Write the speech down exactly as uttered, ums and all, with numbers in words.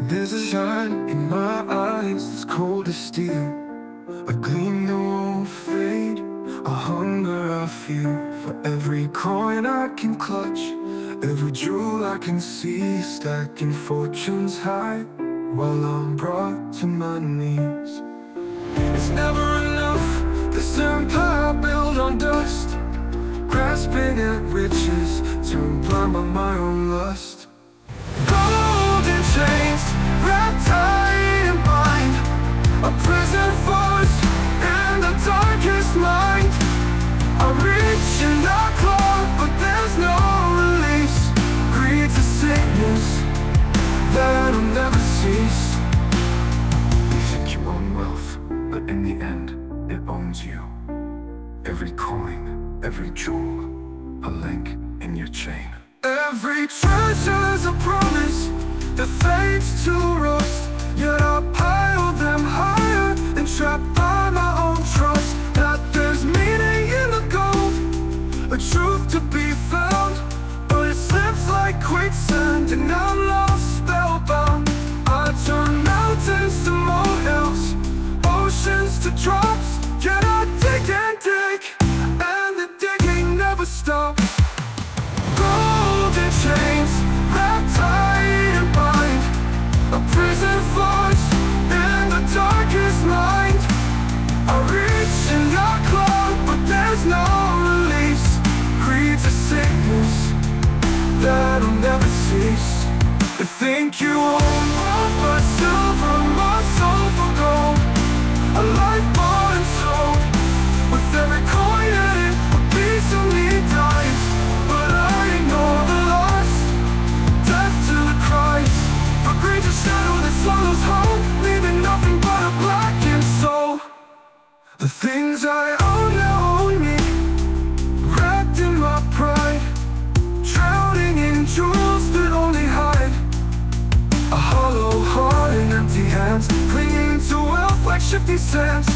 There's a shine in my eyes that's cold as steel, a gleam that won't fade, a hunger I feel for every coin I can clutch, every jewel I can see, stacking fortunes high while I'm brought to my knees. It's never enough, this empire built on dust, grasping at riches, turned blind by my own lust. Golden chains, wrapped tight and bind, a prison force in the darkest mind. I reach and I claw, but there's no release. Greed's a sickness that'll never cease. You think you own wealth, but in the end, it owns you. Every coin, every jewel, a link in your chain. Every treasure's a promise that fades to rust, yet I pile them higher and trapped by my own trust. That there's meaning in the gold, a truth to be found, but it slips like quicksand and I'm lost, spellbound. I turn mountains to molehills, oceans to drops, yet I dig and dig, and the digging never stops. Golden chains, wrapped tight and bind, a prison force in the darkest mind. I reach and I claw, but there's no release. Greed's a sickness that'll never cease. You think you own wealth but silver, my soul for gold, a life bought and sold, with every coin in it, a piece of me dies. But I ignore the loss, death to the Christ, for greed's a shadow that swallows whole, leaving nothing but a blackened soul. The things I own now own me, wrapped in my pride, drowning in jewels that only hide a hollow heart and empty hands, clinging to wealth like shifting sands.